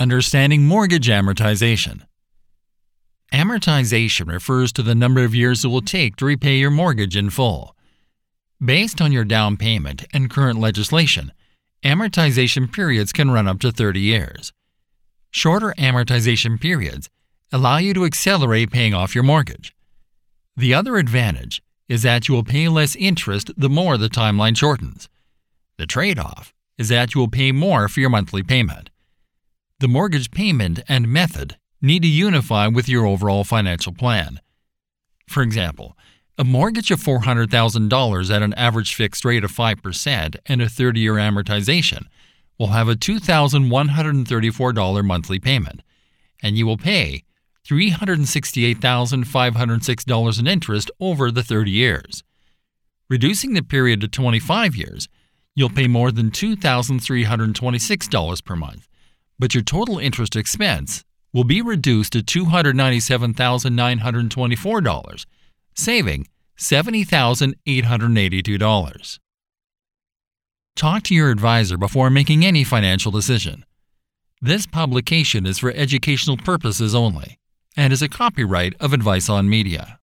Understanding mortgage amortization. Amortization refers to the number of years it will take to repay your mortgage in full. Based on your down payment and current legislation, amortization periods can run up to 30 years. Shorter amortization periods allow you to accelerate paying off your mortgage. The other advantage is that you will pay less interest the more the timeline shortens. The trade-off is that you will pay more for your monthly payment. The mortgage payment and method need to unify with your overall financial plan. For example, a mortgage of $400,000 at an average fixed rate of 5% and a 30-year amortization will have a $2,134 monthly payment, and you will pay $368,506 in interest over the 30 years. Reducing the period to 25 years, you'll pay more than $2,326 per month, but your total interest expense will be reduced to $297,924, saving $70,882. Talk to your advisor before making any financial decision. This publication is for educational purposes only and is a copyright of Advice on Media.